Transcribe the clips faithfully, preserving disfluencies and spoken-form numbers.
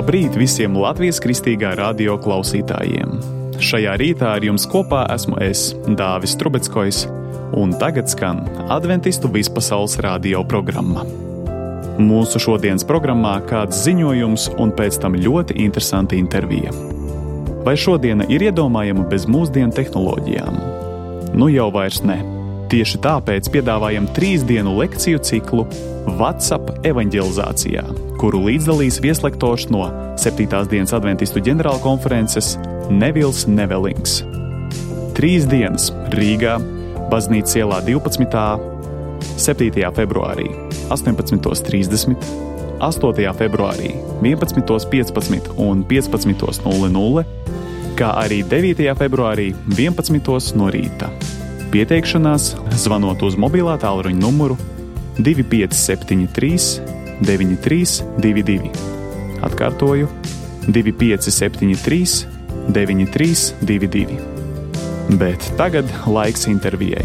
Labrīt visiem Latvijas Kristīgā radio klausītājiem! Šajā rītā ar jums kopā esmu es, Dāvis Trubeckojs, un tagad skan Adventistu vispasaules radio programma. Mūsu šodienas programmā kāds ziņojums un pēc tam ļoti interesanta intervija. Vai šodiena ir iedomājama bez mūsdienu tehnoloģijām? Nu jau vairs ne. Tieši tāpēc piedāvājam trīs dienu lekciju ciklu WhatsApp evaņģelizācijā, kuru līdzdalīs vieslektors no septītās dienas Adventistu ģenerālkonferences Nevils Nevelings. Trīs dienas Rīgā, Baznīcas ielā divpadsmitā, septītajā februārī astoņpadsmit trīsdesmit, astotajā februārī vienpadsmit piecpadsmit un piecpadsmit nulle nulle, kā arī devītajā februārī vienpadsmit no rīta. Pieteikšanās zvanot uz mobilā tālruņa numuru divi pieci septiņi trīs deviņi trīs divi divi. Atkārtoju divi pieci septiņi trīs deviņi trīs divi divi. Bet tagad laiks intervijai.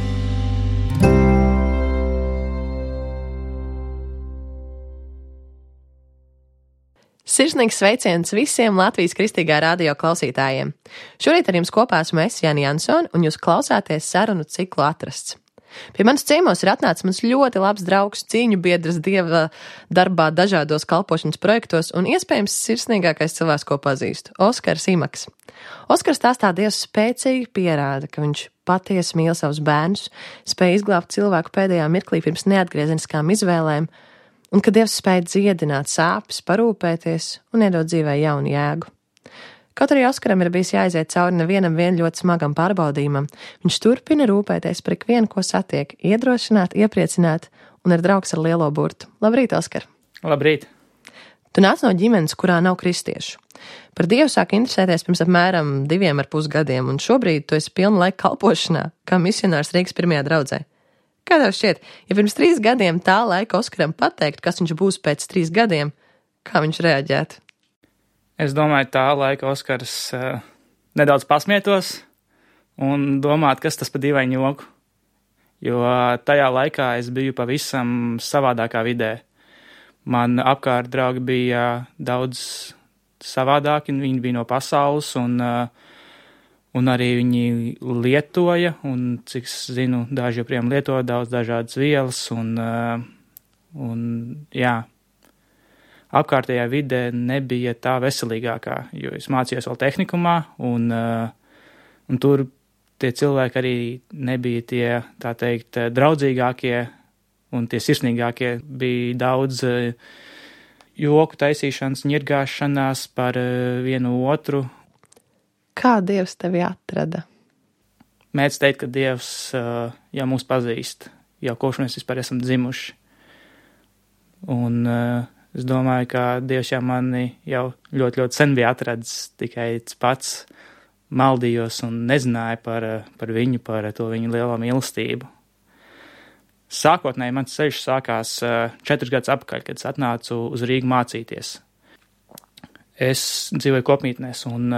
Sirsnīgs sveiciens visiem Latvijas Kristīgā radio klausītājiem. Šorīt ar jums kopā esmu es, Jāni Jansone, un jūs klausāties sarunu ciklu Atrasts. Pie manas ciemos ir atnācis mans ļoti labs draugs, cīņu biedrs Dieva darbā dažādos kalpošanas projektos un iespējams sirsnīgākais cilvēks, ko pazīstu – Oskars Imaks. Oskars stāstā Dievs spēcīgi pierāda, ka viņš patiesi mīl savus bērnus, spēj izglābt cilvēku pēdējā mirklī pirms neatgriezeniskām izvēlēm, un ka Dievs spēj dziedināt sāpes, parūpēties un iedot dzīvē jaunu jēgu. Kaut arī Oskaram ir bijis jāiziet cauri nevienam vien ļoti smagam pārbaudījumam, viņš turpina rūpēties par ikvienu, ko satiek, iedrošināt, iepriecināt un ir draugs ar lielo burtu. Labrīt, Oskar! Labrīt! Tu nāc no ģimenes, kurā nav kristiešu. Par Dievu sāk interesēties pirms apmēram diviem ar pus gadiem, un šobrīd tu esi pilna laika kalpošanā, kā misionārs Rīgas pirmajā draudzē. Kā tev šķiet, ja pirms trīs gadiem tā laika Oskaram pateikt, kas viņš būs pēc trīs gadiem, kā viņš reaģētu? Es domāju, tā laika Oskars uh, nedaudz pasmietos un domāt, kas tas pa dīvainu joku, jo uh, tajā laikā es biju pavisam savādākā vidē. Man apkārt draugi bija uh, daudz savādāki, viņi bija no pasaules un, uh, un arī viņi lietoja, un cik es zinu, daži joprojām lieto daudz dažādas vielas un, uh, un jā, apkārtējā vidē nebija tā veselīgākā, jo es mācījos vēl tehnikumā, un, uh, un tur tie cilvēki arī nebija tie, tā teikt, draudzīgākie un tie sirsnīgākie. Bija daudz uh, joku taisīšanas, ņirgāšanās par uh, vienu otru. Kā Dievs tevi atrada? Mēdz teikt, ka Dievs uh, jau mūs pazīst, jau kopš mēs vispār esam dzimuši. Un uh, es domāju, ka Dievs jau mani jau ļoti, ļoti sen bija atradis, tikai pats maldījos un nezināju par, par viņu, par to viņu lielo mīlestību. Sākotnēji mans ceļš sākās četrus gadus atpakaļ, kad es atnācu uz Rīgu mācīties. Es dzīvoju kopmītnēs, un,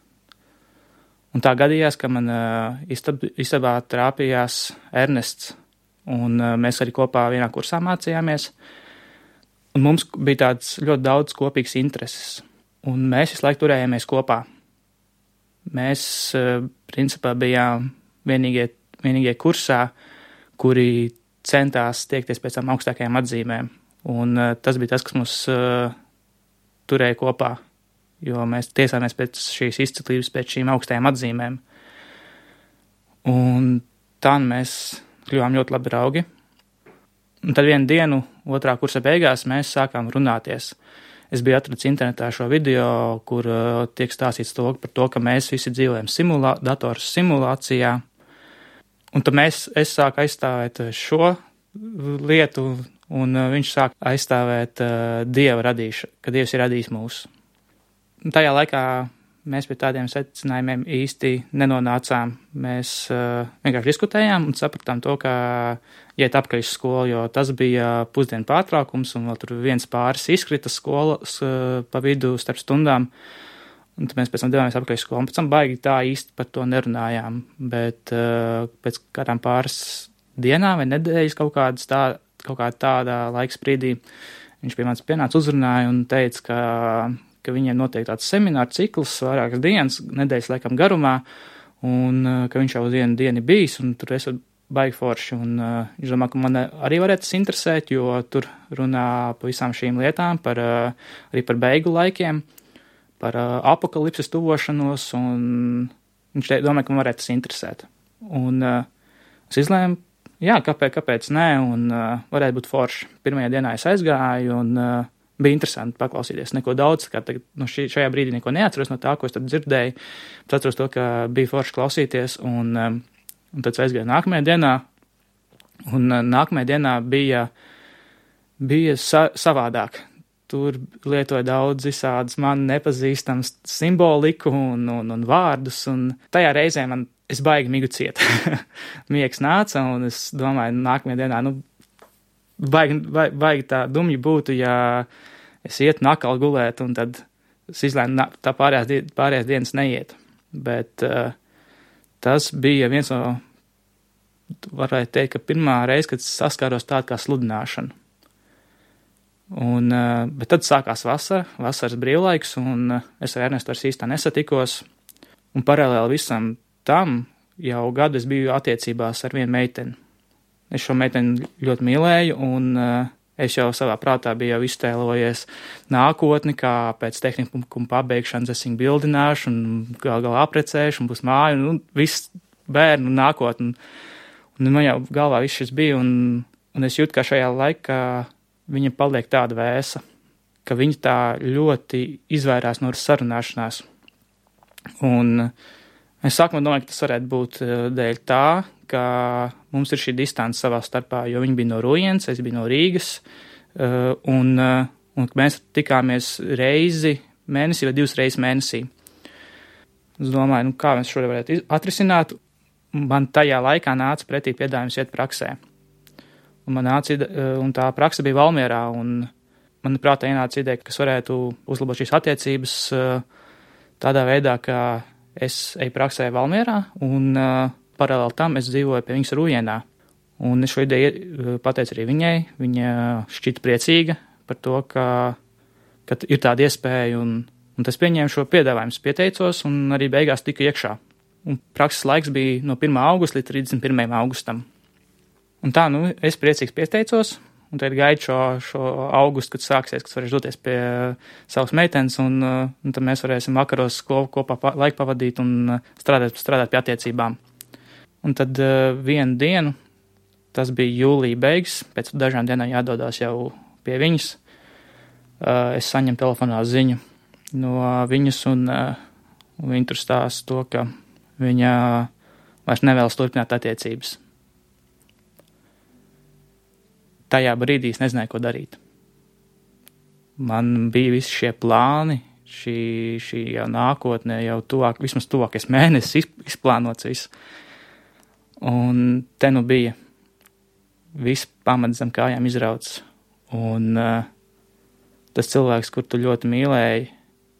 un tā gadījās, ka man istab, istabā trāpījās Ernests, un mēs arī kopā vienā kursā mācījāmies. Un mums bija tāds ļoti daudz kopīgs intereses, un mēs visu laiku turējāmies kopā. Mēs, principā, bijām vienīgie, vienīgie kursā, kuri centās tiekties pēc tām augstākajām atzīmēm, un tas bija tas, kas mūs uh, turēja kopā, jo mēs tiesāmies pēc šīs izcilības, pēc šīm augstajām atzīmēm. Un tā mēs kļuvām ļoti labi draugi. Un tad vienu dienu, otrā kursa beigās, mēs sākām runāties. Es biju atradis internetā šo video, kur uh, tiek stāstīts to, par to, ka mēs visi dzīvojam simulā, datoru simulācijā. Un tad mēs, es sāku aizstāvēt šo lietu, un uh, viņš sāk aizstāvēt uh, Dieva radīšanu, ka Dievs ir radījis mūs. Un tajā laikā mēs pie tādiem secinājumiem īsti nenonācām. Mēs uh, vienkārši diskutējām un sapratām to, ka iet apkaļ uz skolu, jo tas bija pusdienu pārtraukums, un vēl tur viens pāris izkrita skolas uh, pa vidu starp stundām. Un tad mēs pēc tam devāmies apkaļ uz skolu, un pēc tam baigi tā īsti par to nerunājām. Bet uh, pēc kādām pāris dienām vai nedēļas kaut kādas tā, kaut kādā tādā laika sprīdī viņš pie manis pienāca uzrunāja un teica, ka, ka viņiem notiek tāds semināru cikls vairākas dienas, nedēļas laikam garumā, un ka viņš jau uz vienu dienu bijis, un tur esat baigi forši, un uh, es domāju, ka man arī varētu tas interesēt, jo tur runā par visām šīm lietām, par, uh, arī par beigu laikiem, par uh, apokalipses tuvošanos, un viņš te, domāju, ka man varētu tas interesēt. Un uh, es izlēmu, jā, kāpēc, kāpēc nē, un uh, varētu būt forši. Pirmajā dienā es aizgāju, un uh, bija interesanti paklausīties. Neko daudz, kā tagad no šī, šajā brīdī neko neatceros no tā, ko es tad dzirdēju, bet atceros to, ka bija forši klausīties, un, um, un tad es aizgāju nākamajā dienā, un uh, nākamajā dienā bija, bija sa savādāk. Tur lietoja daudz visādas man nepazīstams simboliku un, un, un vārdus, un tajā reizē man, es baigi migu ciet. Miegs nāca, un es domāju, nākamajā dienā, nu, baigi, baigi, baigi tā dumji būtu, ja es ietu nakal gulēt, un tad es izlēmu tā pārējās, die, pārējās dienas neiet. Bet uh, tas bija viens no, varētu teikt, ka pirmā reize, kad saskāros tādu kā sludināšanu. Un, bet tad sākās vasara, vasaras brīvlaiks, un es ar Ernestu vairs īstā nesatikos. Un paralēli visam tam jau gadu es biju attiecībās ar vienu meiteni. Es šo meiteni ļoti mīlēju, un es jau savā prātā biju jau iztēlojies nākotni, kā pēc tehnikuma pabeigšanas es viņu bildināšu, un gal galā aprecēšu, un būs māja, un, un viss bērnu nākotni. Un man jau galvā viss šis bija, un, un es jūtu, ka šajā laikā viņa paliek tāda vēsa, ka viņa tā ļoti izvairās no sarunāšanās. Un es sākumā domāju, ka tas varētu būt dēļ tā, ka mums ir šī distance savā starpā, jo viņa bija no Rujens, es biju no Rīgas, un, un mēs tikāmies reizi mēnesī vai divas reizes mēnesī. Es domāju, nu kā mēs šo varētu atrisināt, man tajā laikā nāca pretī piedāvājums iet praksē. Un, man nāca, un tā praksa bija Valmierā, un man prātā ienāca ideja, kas varētu uzlabot šīs attiecības tādā veidā, ka es eju praksē Valmierā, un paralēli tam es dzīvoju pie viņas Rujienā. Un es šo ideju pateicu arī viņai, viņa šķita priecīga par to, ka, ka ir tāda iespēja, un, un tas pieņēma šo piedāvājumu, pieteicos, un arī beigās tika iekšā. Un prakses laiks bija no pirmā augusta līdz trīsdesmit pirmajam augustam. Un tā, nu, es priecīgs pieteicos, un tad gaidu šo, šo augustu, kad sāksies, kad varēšu doties pie savas meitenes, un, un tad mēs varēsim vakaros kopā laiku pavadīt un strādāt, strādāt pie attiecībām. Un tad vienu dienu, tas bija jūlija beigas, pēc dažām dienām jādodās jau pie viņas, es saņemu telefonā ziņu no viņas, un, un viņa tur stāsta to, ka viņa vairs nevēlas turpināt attiecības. Tajā brīdī es nezināju, ko darīt. Man bija visi šie plāni, šī, šī jau nākotnē, jau tuvāk, vismaz tuvākais mēnesis izplānots viss. Un te nu bija viss pamats zem kājām izrauts. Un uh, tas cilvēks, kur tu ļoti mīlēji,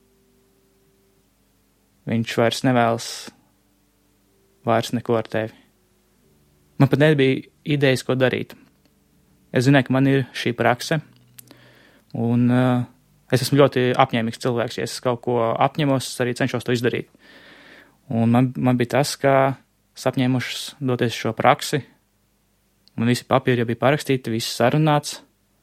viņš vairs nevēlas vairs neko ar tevi. Man pat nebija idejas, ko darīt. Es zināju, ka man ir šī prakse, un uh, es esmu ļoti apņēmīgs cilvēks. Ja es kaut ko apņemos, es arī cenšos to izdarīt. Un man, man bija tas, ka es apņēmušas doties šo praksi, man visi papīri jau bija parakstīti, viss sarunāts,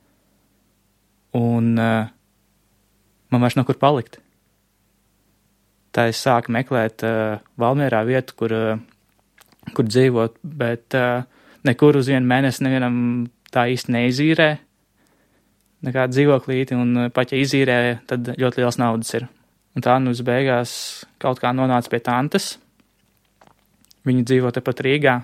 un uh, man vairs nav kur palikt. Tā es sāku meklēt uh, Valmierā vietu, kur, uh, kur dzīvot, bet uh, nekur uz vienu mēnesi nevienam tā īsti neizīrē, nekāda dzīvoklīti, un pat ja izīrē, tad ļoti liels naudas ir. Un tā nu uz beigās kaut kā nonāca pie tantes. Viņa dzīvo tepat Rīgā.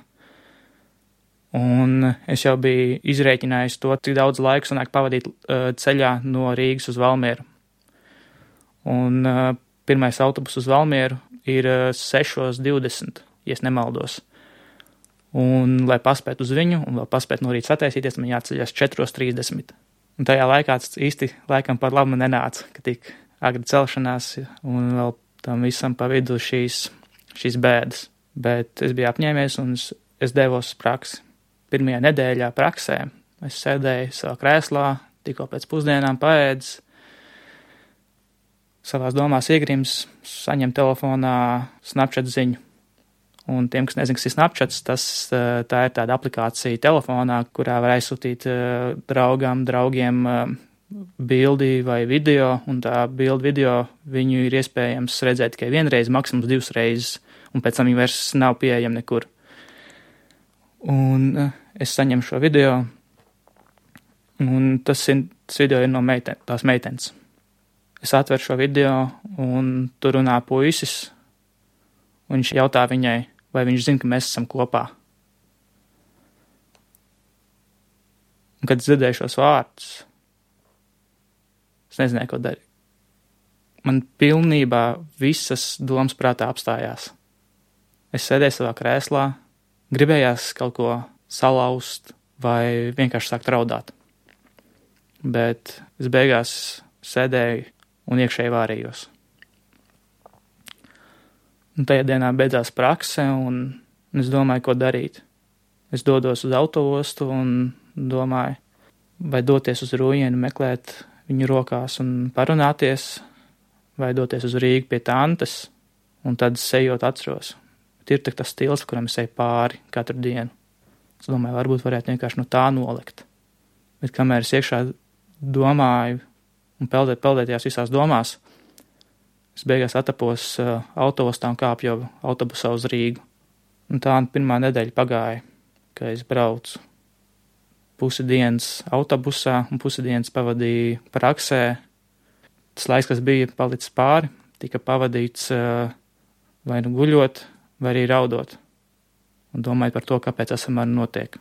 Un es jau biju izrēķinājis to, cik daudz laika sanāk pavadīt uh, ceļā no Rīgas uz Valmieru. Un uh, pirmais autobus uz Valmieru ir uh, sešos divdesmit, ja es nemaldos. Un, lai paspētu uz viņu, un vēl paspētu no rīta sataisīties, man jāceļas četros trīsdesmit. Un tajā laikā tas īsti laikam par labu nenāca, ka tik agri celšanās, un vēl tam visam pa vidu šīs, šīs bēdas. Bet es biju apņēmies, un es, es devos uz praksi. Pirmajā nedēļā praksē es sēdēju savā krēslā, tikko pēc pusdienām paēdis, savās domās iegrims, saņem telefonā Snapchat ziņu. Un tiem, kas nezin, kas ir Snapchats, tas, tā ir tāda aplikācija telefonā, kurā var aizsūtīt draugam, draugiem bildi vai video, un tā bildi video viņu ir iespējams redzēt tikai vienreiz, maksimums divas reizes, un pēc tam viņi vairs nav pieejami nekur. Un es saņemu šo video, un tas, ir, tas video ir no meiten, tās meitenes. Es atveru šo video, un tur runā puisis, un viņš jautā viņai, vai viņš zina, ka mēs esam kopā. Un, kad dzirdēju šos vārdus, es nezināju, ko darīt. Man pilnībā visas domas prātā apstājās. Es sēdēju savā krēslā, gribējās kaut ko salauzt vai vienkārši sākt raudāt. Bet es beigās sēdēju un iekšēji vārījos. Un tajā dienā beidzās prakse, un es domāju, ko darīt. Es dodos uz autoostu un domāju, vai doties uz Rūjienu, meklēt viņu rokās un parunāties, vai doties uz Rīgu pie tantes, un tad sejot atceros. Bet ir tas stils, kuram es eju pāri katru dienu. Es domāju, varbūt varētu vienkārši no tā nolikt. Bet kamēr es iekšā domāju un peldēt, peldētajās visās domās, es beigās atapos uh, autoostā un kāpju autobusā uz Rīgu. Un tā pirmā nedēļa pagāja, ka es braucu pusi dienas autobusā un pusi dienas pavadīju praksē. Tas laiks, kas bija palicis pāri, tika pavadīts uh, vai nu guļot, vai arī raudot. Un domājot par to, kāpēc tas ar mani notiek.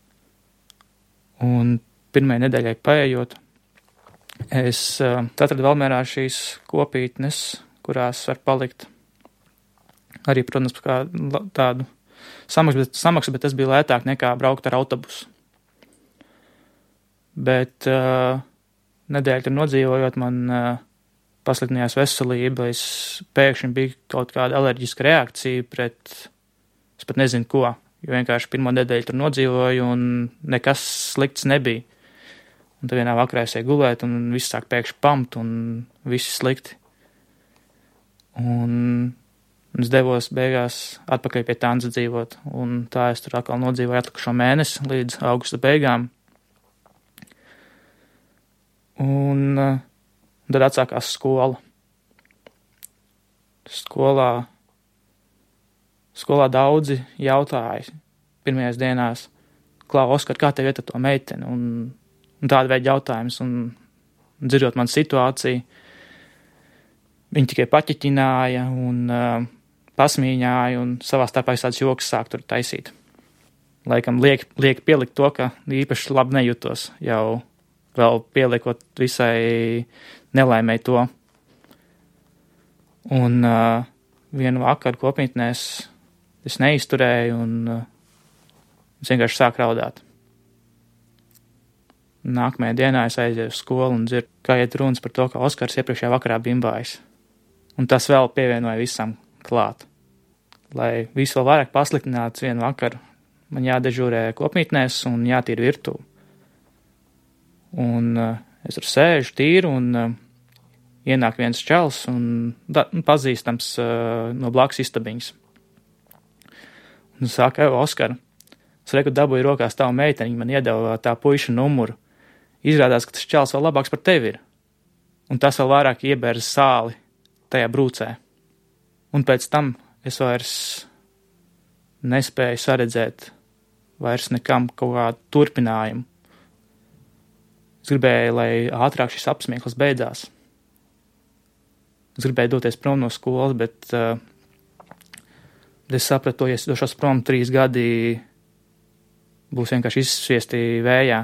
Un pirmajai nedēļai paējot, es uh, atradu Valmierā šīs kopītnes, kurās var palikt. Arī, protams, kā tādu samaksu, bet, samaksu, bet tas bija lētāk nekā braukt ar autobusu. Bet uh, nedēļu tur nodzīvojot, man uh, pasliktinājās veselība, es pēkšņi bija kaut kāda alerģiska reakcija pret, es pat nezinu ko, jo vienkārši pirmo nedēļu tur nodzīvoju un nekas slikts nebija. Un tad vienā vakarā es eju gulēt un viss sāk pēkšņi pamt un viss slikti. Un es devos beigās atpakaļ pie tantes dzīvot, un tā es tur atkal nodzīvoju atlikušo mēnesi līdz augusta beigām. Un, un tad atsākās skola. Skolā, skolā daudzi jautāja pirmajās dienās, Klau, Oskar, kā tev iet ar to meiteni? Un, un tāda veida jautājums, un dzirdot man situāciju, viņi tikai paķiķināja un uh, pasmīņāja un savā starpā visāds joks sāk tur taisīt. Laikam liek, liek pielikt to, ka īpaši labi nejūtos, jau vēl pieliekot visai nelaimēji to. Un uh, vienu vakaru kopmītnēs es neizturēju un uh, es vienkārši sāku raudāt. Nākamajā dienā es aizēju uz skolu un dzirdu, kā iet runas par to, ka Oskars iepriekšējā vakarā bimbājas. Un tas vēl pievienoja visam klāt. Lai visu vēl vairāk pasliktinātu vienu vakaru, man jādežūrē kopmītnēs un jātīra virtuve. Un uh, es tur sēžu, tīru un uh, ienāk viens čels un da, pazīstams uh, no blakus istabiņas. Un saka, evo, Oskar, es reku dabūju rokās tavu meiteni, man iedeva tā puiša numuru. Izrādās, ka tas čels vēl labāks par tevi ir. Un tas vēl vairāk iebērza sāli tajā brūcē. Un pēc tam es vairs nespēju saredzēt vairs nekam kaut kādu turpinājumu. Es gribēju, lai ātrāk šis apsmieklis beidzās. Es gribēju doties prom no skolas, bet uh, es sapratu, ja es došos prom trīs gadi, būs vienkārši izsviesti vējā.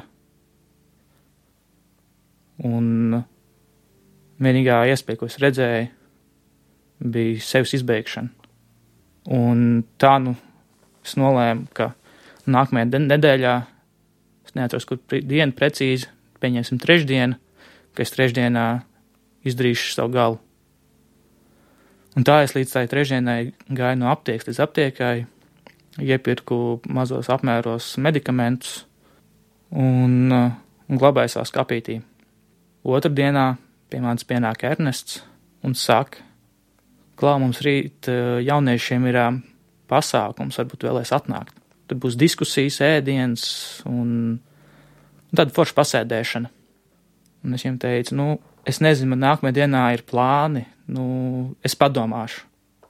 Un vienīgā iespēja, ko es redzēju, bija sevis izbeigšana. Un tā, nu, es nolēmu, ka nākamajā nedēļā, es neatceros, kur dienu precīzi, pieņemsim trešdienu, ka es trešdienā izdarīšu savu galu. Un tā es līdz tai trešdienai gāju no aptiekas līdz aptiekai, iepirku mazos apmēros medikamentus un, un glabāju savā skapītī. Otrdienā pie manis pienāk Ernests un saka, klā, mums rīt jauniešiem ir pasākums, varbūt vēlēs atnākt. Tur būs diskusijas, ēdiens un, un tāda forša pasēdēšana. Un es viņam teicu, nu, es nezinu, man nākamajā dienā ir plāni, nu, es padomāšu.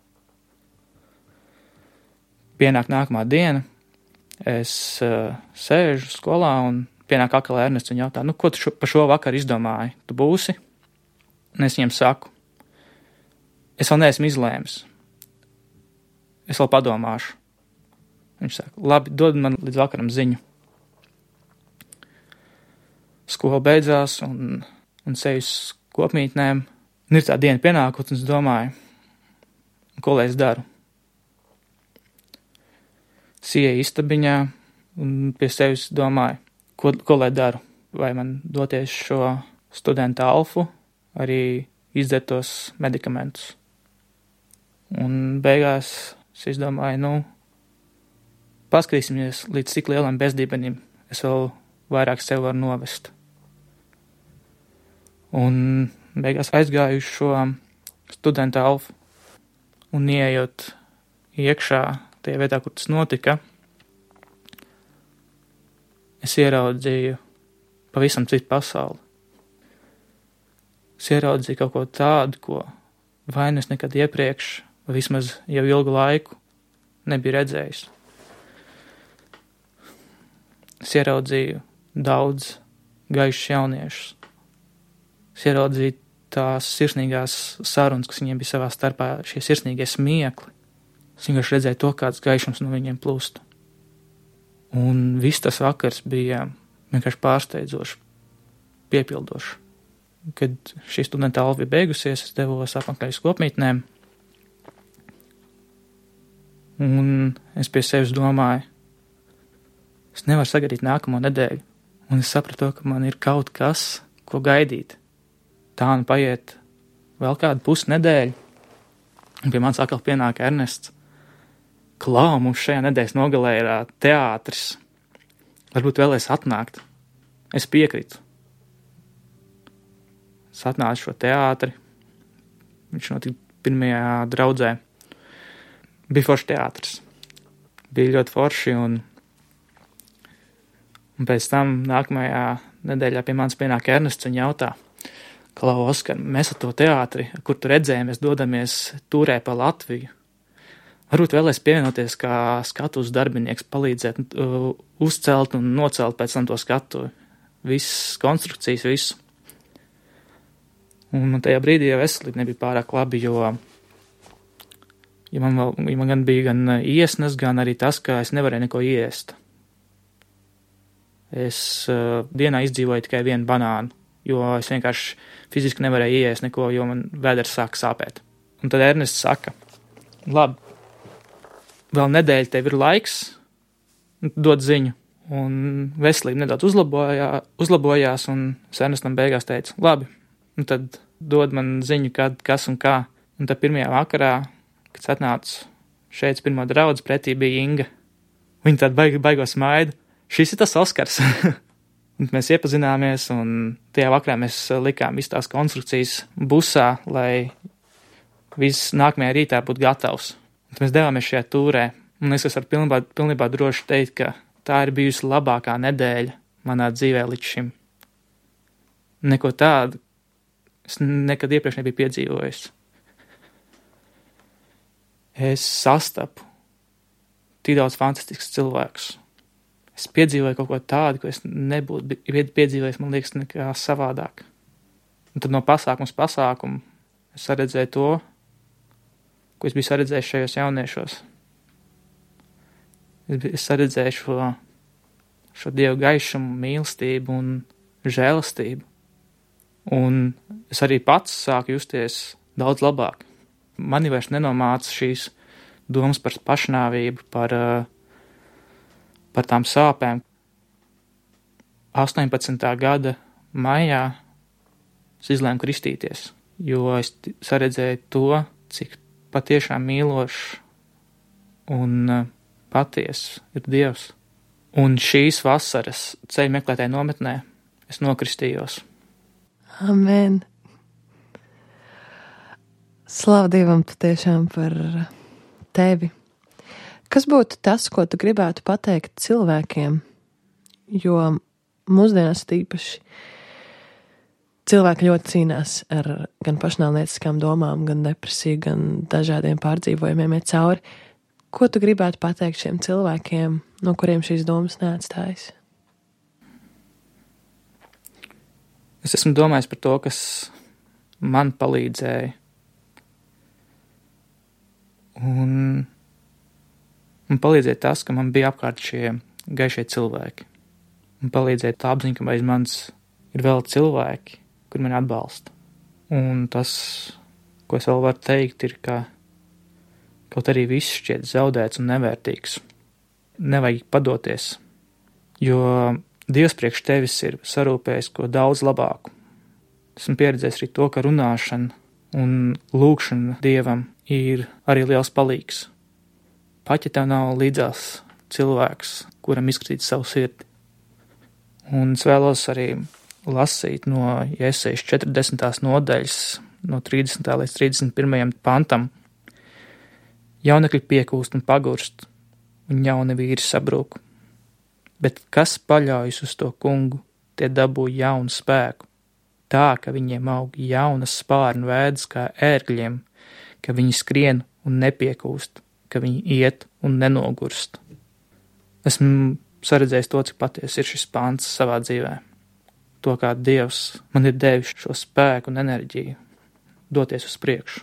Pienāk nākamā diena, es uh, sēžu skolā un pienāk atkal Ernests un jautā, nu, ko tu šo, pa šo vakaru izdomāji? Tu būsi? Un es viņam saku, es vēl neesmu izlēmis. Es vēl padomāšu. Viņš saka, labi, dod man līdz vakaram ziņu. Skola beidzās un, un sejas kopmītnēm. Un ir tā diena pienākot, un es domāju, ko lai es daru. Es ieeju istabiņā un pie sevis domāju, ko, ko lai daru. Vai man doties šo studentu alfu, arī izdzertos medikamentus. Un beigās es izdomāju, nu, paskatīsimies, līdz cik lielam bezdībenim es vēl vairāk sev varu novest. Un beigās aizgāju uz šo studentu alfu un ieejot iekšā tajā vietā, kur tas notika, es ieraudzīju pavisam citu pasauli. Es ieraudzīju kaut ko tādu, ko vai nu es nekad iepriekš, vai vismaz jau ilgu laiku nebiju redzējis. Es ieraudzīju daudz gaišus jauniešus. Es ieraudzīju tās sirsnīgās sarunas, kas viņiem bija savā starpā, šie sirsnīgie smiekli. Es vienkārši redzēju to, kāds gaišums no viņiem plūst. Un viss tas vakars bija vienkārši pārsteidzoši, piepildoši. Kad šī studenta alfa bija beigusies, es devos apakaļ uz kopmītnēm. Un es pie sevis domāju, es nevaru sagaidīt nākamo nedēļu. Un es sapratu, ka man ir kaut kas, ko gaidīt. Tā nu paiet vēl kādu pusnedēļu. Un pie manis atkal pienāk Ernests. Klau, mums šajā nedēļas nogalē ir teātris. Varbūt vēlēs atnākt. Es piekritu. Es atnācu šo teātri. Viņš notika pirmajā draudzē. Bija forši teātris. Bija ļoti forši un, un pēc tam nākamajā nedēļā pie manis pienāk Ernests un jautā, Klau, Oskar, mēs ar to teātri, kur tu redzējamies, dodamies tūrē pa Latviju. Varbūt vēlēs pievienoties kā skatuves darbinieks, palīdzēt uh, uzcelt un nocelt pēc tam to skatuvi. Viss konstrukcijas, visu. Un man tajā brīdī jau veselība nebija pārāk labi, jo ja man, vēl, ja man gan bija gan iesnas, gan arī tas, ka es nevarēju neko iest. Es uh, dienā izdzīvoju tikai vienu banānu, jo es vienkārši fiziski nevarēju iest neko, jo man vēders sāk sāpēt. Un tad Ernests saka, labi, vēl nedēļa tev ir laiks, dod ziņu. Un veselība nedaudz uzlabojā, uzlabojās, un es Ernestam beigās teicu, labi, un tad dod man ziņu, kad, kas un kā. Un tad pirmajā vakarā, kad atnācu šeit pirmo draudzi, pretī bija Inga. Viņa tāda baig, baigo smaidu. Šis ir tas Oskars. Un mēs iepazināmies, un tajā vakarā mēs likām visu tās konstrukcijas busā, lai viss nākamajā rītā būtu gatavs. Un mēs devāmies šajā tūrē, un es varu pilnībā, pilnībā droši teikt, ka tā ir bijusi labākā nedēļa manā dzīvē līdz šim. Neko tādu es nekad iepriekš nebiju piedzīvojis. Es sastapu tik daudz fantastisks cilvēkus. Es piedzīvoju kaut ko tādu, ko es nebūtu piedzīvojis, man liekas, nekā savādāk. Un tad no pasākums pasākumu es redzēju to, ko es biju saredzējis šajos jauniešos. Es saredzēju šo, šo Dievu gaišumu, mīlestību un žēlastību. Un es arī pats sāku justies daudz labāk. Mani vairs nenomāca šīs domas par pašnāvību, par, par tām sāpēm. astoņpadsmitā gada maijā es izlēmu kristīties, jo es saredzēju to, cik patiešām mīlošs un patiess ir Dievs. Un šīs vasaras ceļu meklētāju nometnē es nokristījos. Amen. Slavu Dievam patiešām par tevi. Kas būtu tas, ko tu gribētu pateikt cilvēkiem? Jo mūsdienās tīpaši cilvēki ļoti cīnās ar gan pašnāvnieciskām domām, gan depresiju, gan dažādiem pārdzīvojumiem iet cauri. Ko tu gribētu pateikt šiem cilvēkiem, no kuriem šīs domas neatstājas? Es esmu domājis par to, kas man palīdzēja. Un man palīdzēja tas, ka man bija apkārt šie gaišie cilvēki. Man palīdzēja tā apziņa, ka aiz manis ir vēl cilvēki, kur mani atbalsta. Un tas, ko es vēl varu teikt, ir, ka kaut arī viss šķiet zaudēts un nevērtīgs. Nevajag padoties, jo Dievs priekš tevis ir sarūpējis ko daudz labāku. Esmu pieredzējis arī to, ka runāšana un lūgšana Dievam ir arī liels palīgs. Pat ja tev nav līdzās cilvēks, kuram izskatīt savu sirdi. Un es vēlos arī lasīt no Jesajas četrdesmitās nodaļas, no trīsdesmitā līdz trīsdesmit pirmajam pantam. Jaunekļi piekūst un pagurst, un jauni vīri sabrūk. Bet kas paļaujas uz to kungu, tie dabū jaunu spēku. Tā, ka viņiem aug jaunas spārnu vēdas kā ērgļiem, ka viņi skrien un nepiekūst, ka viņi iet un nenogurst. Esmu saredzējis to, cik patiesi ir šis pants savā dzīvē. To, kā Dievs man ir devis šo spēku un enerģiju doties uz priekšu.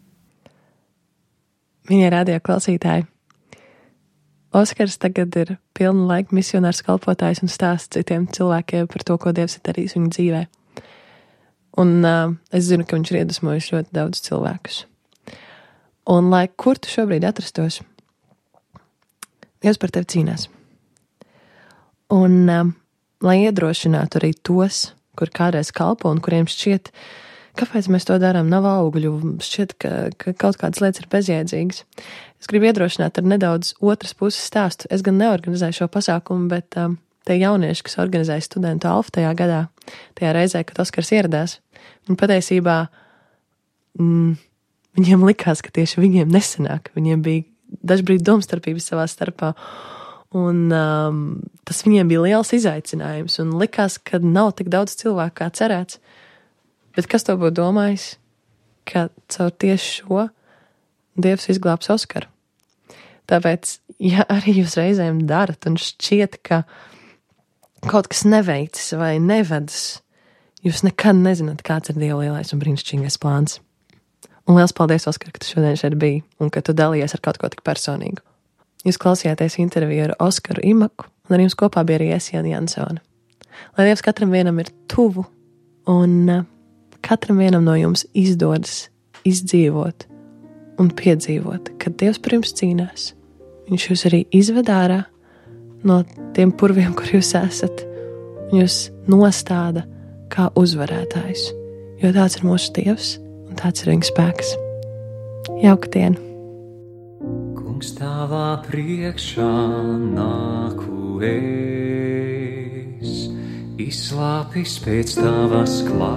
Viņa radio klausītāji. Oskars tagad ir pilna laika misionārs kalpotājs un stāsta citiem cilvēkiem par to, ko Dievs ir darījis viņa dzīvē. Un uh, es zinu, ka viņš ir iedvesmojis ļoti daudz cilvēkus. Un lai kur tu šobrīd atrastos, Dievs par tevi cīnās. Un um, lai iedrošinātu arī tos, kur kādreiz kalpo un kuriem šķiet, kāpēc mēs to darām, nav augļu, šķiet, ka, ka kaut kādas lietas ir bezjēdzīgas. Es gribu iedrošināt ar nedaudz otras puses stāstu. Es gan neorganizēju šo pasākumu, bet um, tie jaunieši, kas organizēja studentu alfu tajā gadā, tajā reizē, kad Oskars ieradās, un patiesībā mm, viņiem likās, ka tieši viņiem nesanāk. Viņiem bija dažbrīd domstarpības savā starpā, un um, tas viņiem bija liels izaicinājums, un likās, ka nav tik daudz cilvēku, kā cerēts. Bet kas to būtu domājis, ka caur tieši šo Dievs izglābs Oskaru? Tāpēc, ja arī jūs reizēm darat un šķiet, ka kaut kas neveicis vai nevedas, jūs nekad nezināt, kāds ir Dieva lielais un brīnišķīgais plāns. Un liels paldies, Oskar, ka tu šodien šeit biji un ka tu dalījies ar kaut ko tik personīgu. Jūs klausījāties interviju ar Oskaru Imaku, un ar jums kopā bija arī es, Jāni Jansone. Lai Dievs katram vienam ir tuvu, un uh, katram vienam no jums izdodas izdzīvot un piedzīvot, kad Dievs par jums cīnās. Viņš jūs arī izved ārā no tiem purviem, kur jūs esat, un jūs nostāda kā uzvarētājs, jo tāds ir mūsu Dievs, un tāds ir viņa spēks. Jauka diena! Kungs, tavā priekšā nāku es, izslāpis pēc tavas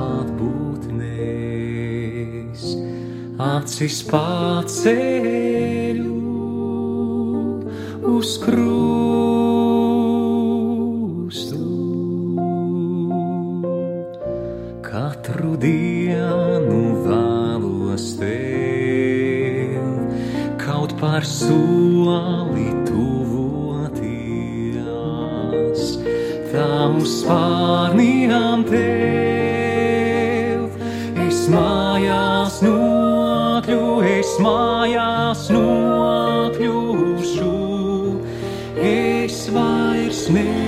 klātbūtnes, acis paceļu uz krustu. Katru dienu vēlos tev, kaut par soli tuvoties, tavu spārniem tev. Es mājās nokļu, es mājās nokļūšu, es vairs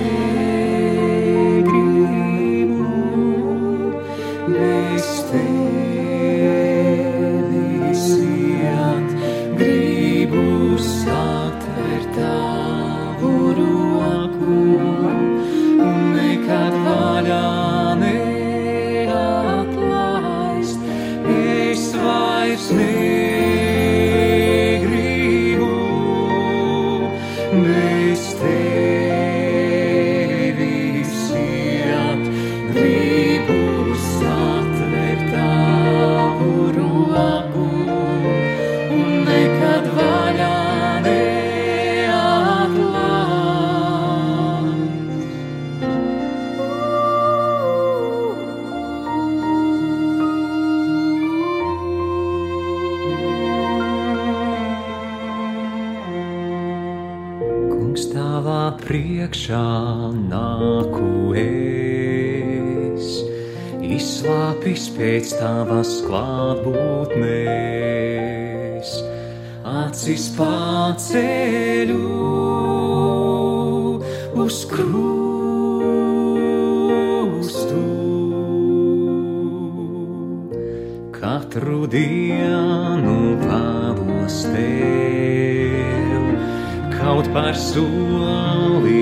negribu bez tevis iet, gribu satvērt tavu roku un nekad vaļā neatlaist. Es vairs negribu bez tevis iet, gribu satvērt tavu roku tavā priekšā nāku es, izslāpis pēc tavas klātbūtnes, acis paceļu uz krustu. Katru dienu pavos tev, kaut par soli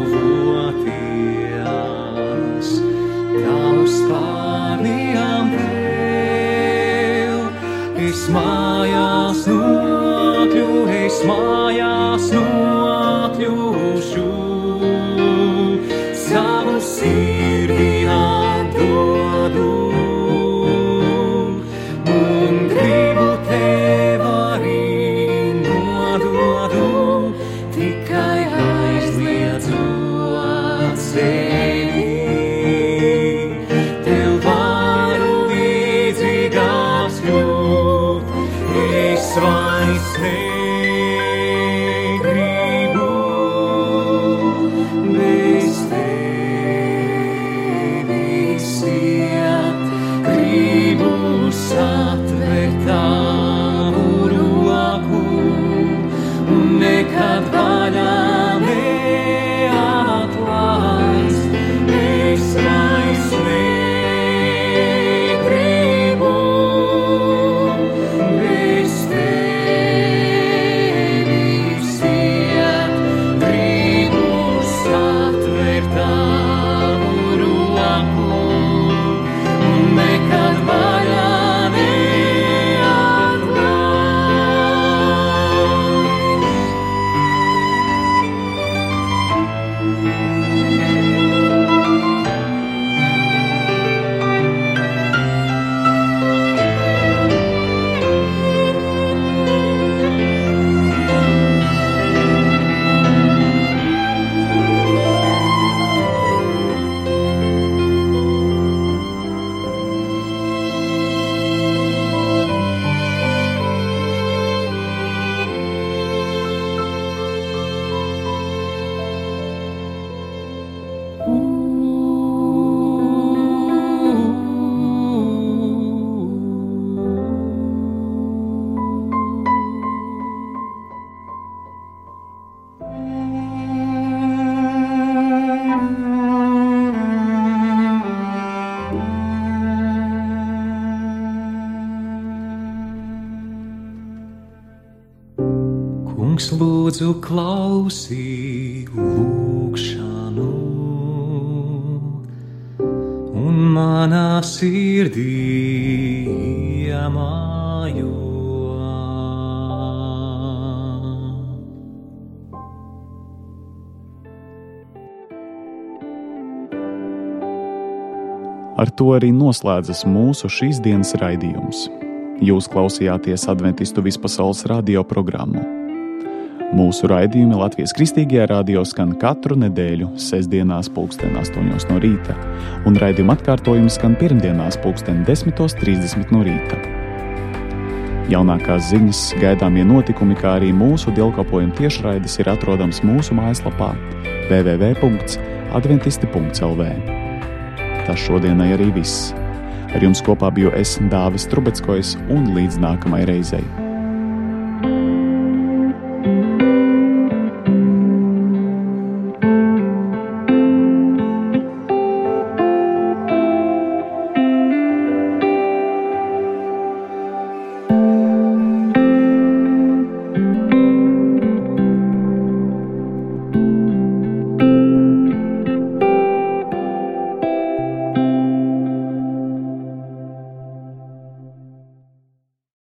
tuvoties, tavs pārniem vēl. Es mājās nokļu, es mājās nokļūšu, savu sirdi atdodu. Lūdzu, klausī lūgšanu, un manā sirdī iemājo. Ar to arī noslēdzas mūsu šīs dienas raidījums. Jūs klausījāties Adventistu vispasaules radio programmu. Mūsu raidījumi Latvijas Kristīgajā radio skan katru nedēļu sestdienās pulksten astoņos no rīta, un raidījuma atkārtojumi skan pirmdienās pulksten desmitos trīsdesmit no rīta. Jaunākās ziņas, gaidāmie notikumi, kā arī mūsu dievkalpojumu tiešraides ir atrodams mūsu mājaslapā w w w punkts adventisti punkts l v. Tas šodienai arī viss. Ar jums kopā biju es, Dāvis Trubeckojs, un līdz nākamai reizei.